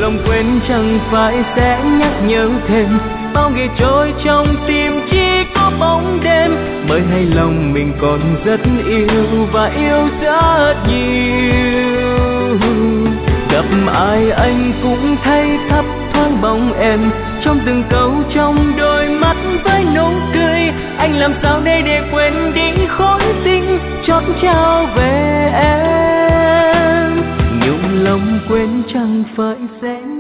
lòng quên chẳng phải sẽ nhắc nhớ thêm. Bao ngày trôi trong tim chỉ có bóng đêm, bởi hay lòng mình còn rất yêu và yêu rất nhiều. Gặp ai anh cũng thấy thấp thoáng bóng em, trong từng câu trong đôi mắt với nụ cười. Anh làm sao đây để quên đi khối tình chót trao về em. Nhung lòng quên chẳng phải sẽ